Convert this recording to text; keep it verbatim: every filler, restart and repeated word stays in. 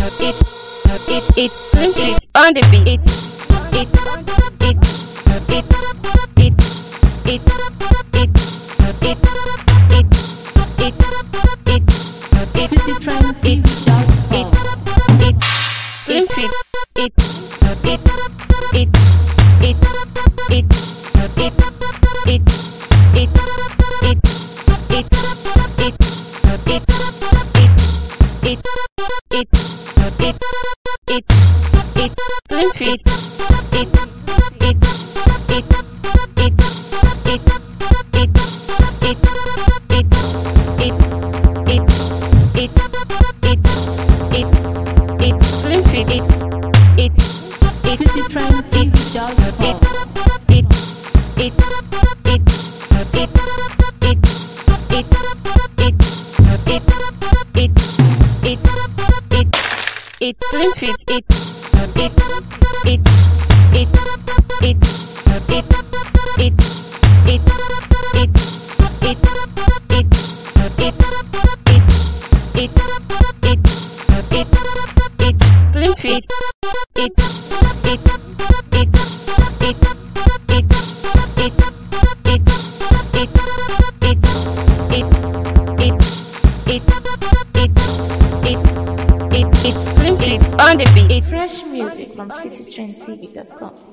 it, it, it's Slim Fit on the beat. It, it, it, it, it, it, it, it, it, it, it, it, citytrendtv dot com. it, it, Slim Fit. It, it, it, it, it, it, it, it, it, it, it, it, it, it, it, it, it, it, Slim Fit. It, it, it, it, it, it, it, it, it, it, it, it, it, it, Slim Fit. It, it, it, citytrendtv dot com. it, it, it, it, it, it, it, it, it, it, it, it, Slim Fit. It, it, it, it, it, it, it, it, it, it, it, it, it, it, it, it, Slim Fit. It, it, it, it, it, it, it, it, it, it, it, it, it, it, it, it's Slim Fit on the beat. Fresh music from citytrendtv dot com.